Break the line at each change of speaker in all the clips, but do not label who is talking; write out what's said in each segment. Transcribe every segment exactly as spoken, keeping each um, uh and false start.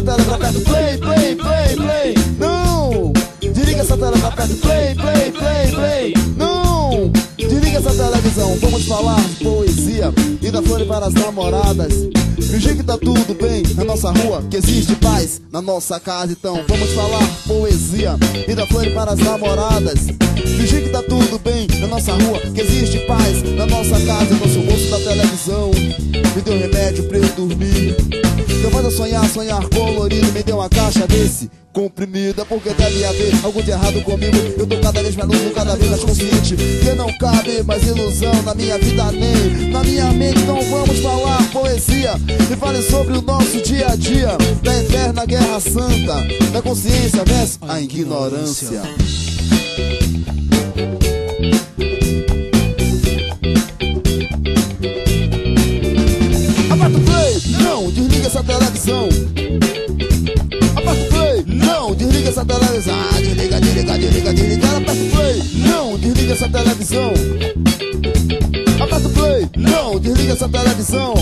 essa tela pra perto, play, play, play, play. Não, desliga essa tela pra perto, play, play, play, play. Não, desliga essa televisão. Vamos falar de poesia e da flor para as namoradas. Fingir que tá tudo bem na nossa rua, que existe paz na nossa casa. Então vamos falar poesia e da flor para as namoradas. Fingir que tá tudo bem na nossa rua, que existe paz na nossa casa. Então se o moço da televisão me deu remédio pra eu dormir, eu mando sonhar, sonhar colorido. Me deu uma caixa desse comprimida, porque deve haver algo de errado comigo. Eu tô cada vez mais lúcido, cada vez mais consciente, que não cabe mais ilusão na minha vida nem na minha mente. Então vamos falar poesia e fale sobre o nosso dia a dia, da eterna guerra santa, da consciência versus a ignorância. Aperta o play, não, desliga essa televisão. Aperta o play, não, desliga essa televisão. Ah, desliga, desliga, desliga, desliga. Aperta o play, não, desliga essa televisão. Aperta o play, não, desliga essa televisão.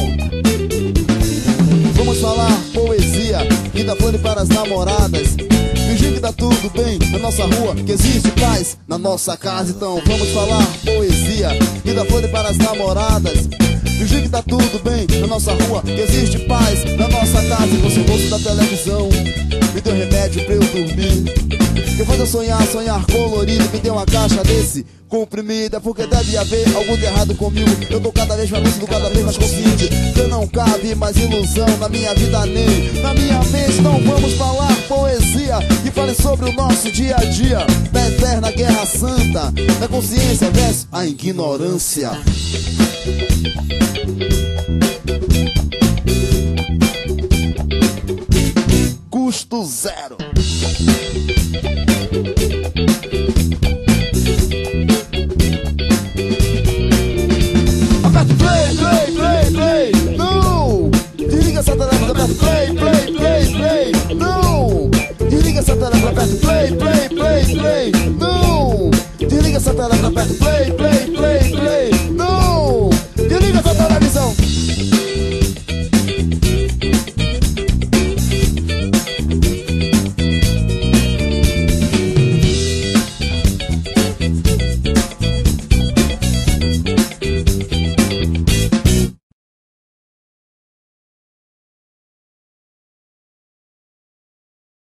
Vamos falar poesia e da flor para as namoradas. Fingir que tá tudo bem na nossa rua, que existe paz na nossa casa. Então vamos falar poesia e da flor para as namoradas. Fingir que tá tudo bem na nossa rua, que existe paz na nossa casa. Você gosto da televisão me deu remédio pra eu dormir, que faz eu sonhar, sonhar colorido. Me deu uma caixa desse comprimida, porque deve haver algo de errado comigo. Eu tô cada vez mais lúcido, cada vez mais consciente, que não cabe mais ilusão na minha vida nem na minha mente. Então vamos falar poesia e fale sobre o nosso dia a dia, da eterna guerra santa, da consciência versus a ignorância. Custo zero. Aperta play, play, play, play. Não, desliga essa televisão. Aperta play, play, play, play. Não, desliga essa televisão. Aperta play, play, play, play. Não, desliga essa televisão. Aperta play, play, play, play.